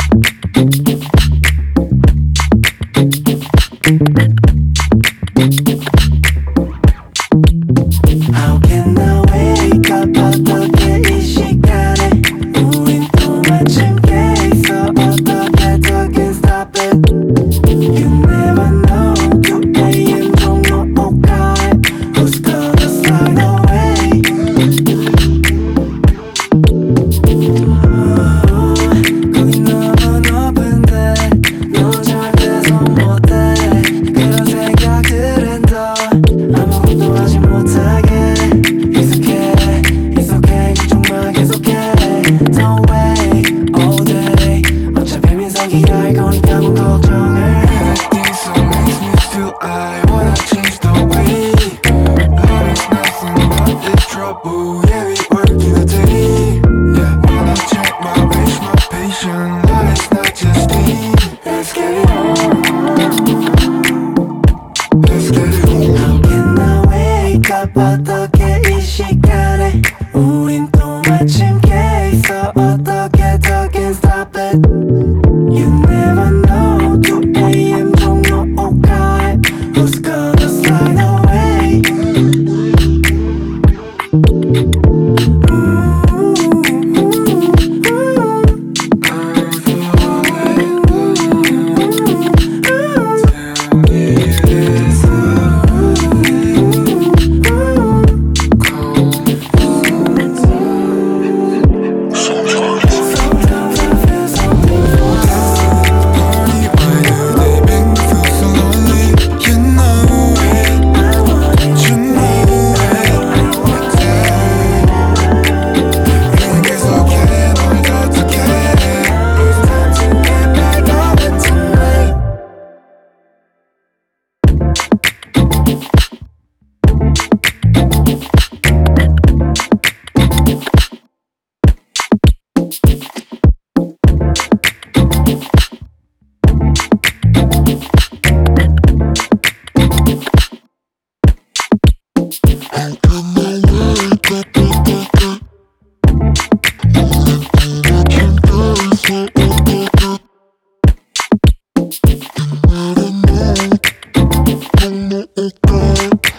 How can I wake up 어떻게 이 시간에 우린 또 마침 깨 있어 어떻게 talking stop it You never know 2am 종로 오카에 Who's gonna slide away 거기 너무 높은데 너 절대 손 못해 그런 생각들은 더 아무것도 하지 못하게 It's okay, it's okay 걱정마 계속해 Don't wait all day 어차피 민상기가 할 거니까 뭐 걱정을 Everything so makes me feel I wanna change the way Love is nothing but the trouble Yeah, we work in the day Yeah, wanna check my wish, my patience Love is not just me Let's get it on Let's get it on How can I wake up 어떻게 이 시간에 우린 또 마침 깨 있어 어떻게 talking stop it You never know 2am 종로 오카에 Who's gonna slide away Don't know